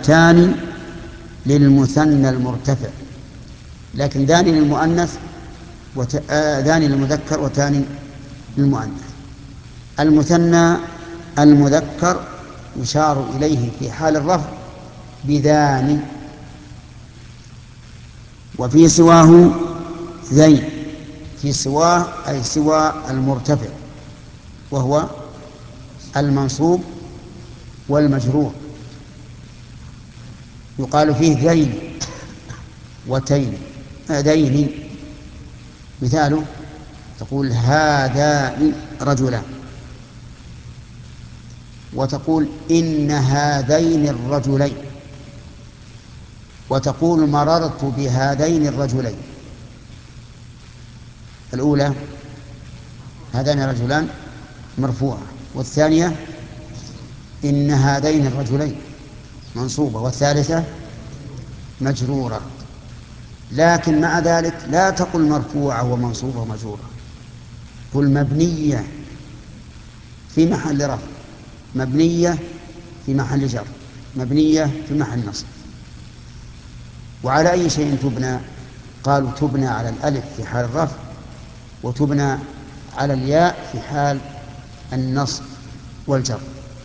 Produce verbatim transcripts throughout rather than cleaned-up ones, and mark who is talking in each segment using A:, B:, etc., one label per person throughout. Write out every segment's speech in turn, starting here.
A: تان للمثنى المرتفع، لكن دان للمؤنث وت... آه دان للمذكر وتان للمؤنث. المثنى المذكر يشار إليه في حال الرفع بذان، وفي سواه ذين، في سواه أي سوى المرتفع وهو المنصوب والمجرور، يقال فيه ذين وتين ذين. مثاله تقول هذان رجلان، وتقول إن هذين الرجلين، وتقول مررت بهذين الرجلين. الأولى هذان الرجلان مرفوعة، والثانية إن هذين الرجلين منصوبة، والثالثة مجرورة. لكن مع ذلك لا تقل مرفوعة ومنصوبة ومجرورة، قل مبنية في محل رفع، مبنية في محل جر، مبنية في محل نصب. وعلى أي شيء تبنى؟ قالوا تبنى على الألف في حال الرفع، وتبنى على الياء في حال النصب والجر.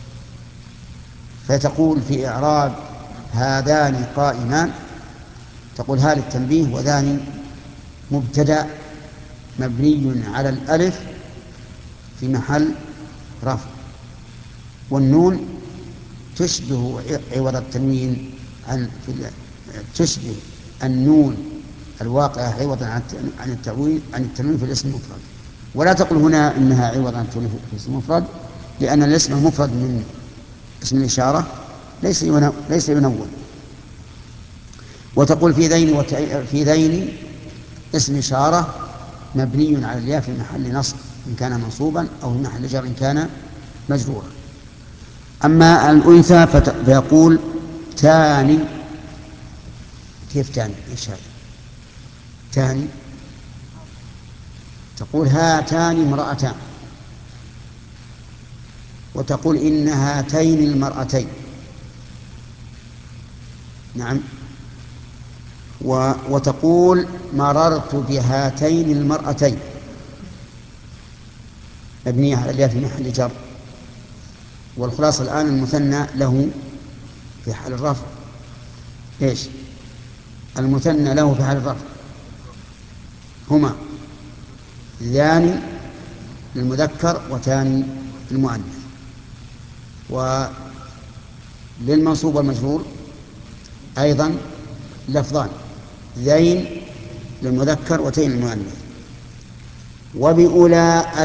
A: فتقول في إعراب هذان قائمان، تقول هذا التنبيه وذان مبتدأ مبني على الألف في محل رفع، والنون تشبه عوض التنوين عن تشبه النون الواقعة عوضا عن التنوين عن التنوين في الاسم المفرد. ولا تقل هنا إنها عوضا عن التنوين في الاسم المفرد، لأن الاسم المفرد من اسم الإشارة ليس ليس ينون. وتقول في ذين في ذين اسم إشارة مبني على الياء في محل نصب إن كان منصوبا، أو في محل جر إن كان مجرورا. أما الأنثى فيقول تاني. كيف تاني؟ إيش هذا تاني؟ تقول هاتان امرأتان، وتقول إن هاتين المرأتين. نعم. وتقول مررت بهاتين المرأتين، مبنية على الياء في محل جر. والخلاصة الآن المثنى له في حال الرفع إيش؟ المثنى له في حال الرفع هما ذان للمذكر وتاني للمؤنث. وللمنصوب والمجرور أيضا لفظان، ذين للمذكر وتين للمؤنث. وبأولى